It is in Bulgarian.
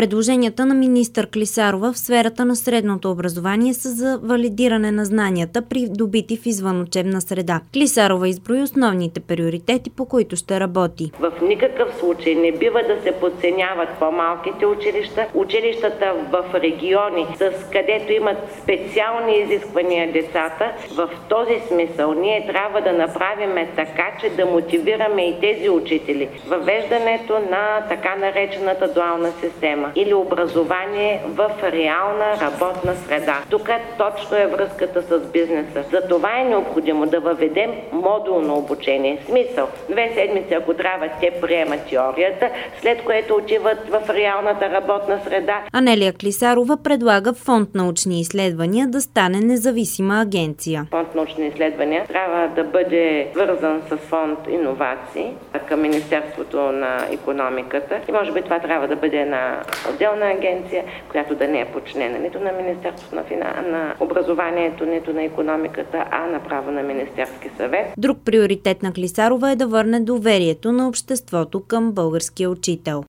Предложенията на министър Клисарова в сферата на средното образование са за валидиране на знанията, придобити в извънучебна среда. Клисарова изброи основните приоритети, по които ще работи. В никакъв случай не бива да се подценяват по-малките училища. Училищата в региони, където имат специални изисквания децата. В този смисъл ние трябва да направим така, че да мотивираме и тези учители. Въвеждането на така наречената дуална система или образование в реална работна среда. Тук точно е връзката с бизнеса. За това е необходимо да въведем модулно обучение. Смисъл, 2 седмици, ако трябва, те приемат теорията, след което отиват в реалната работна среда. Анелия Клисарова предлага Фонд научни изследвания да стане независима агенция. Фонд научни изследвания трябва да бъде свързан с фонд иновации към Министерството на икономиката и може би това трябва да бъде една отделна агенция, която да не е подчинена нито на Министерството на образованието, нито на икономиката, а направо на Министерски съвет. Друг приоритет на Клисарова е да върне доверието на обществото към българския учител.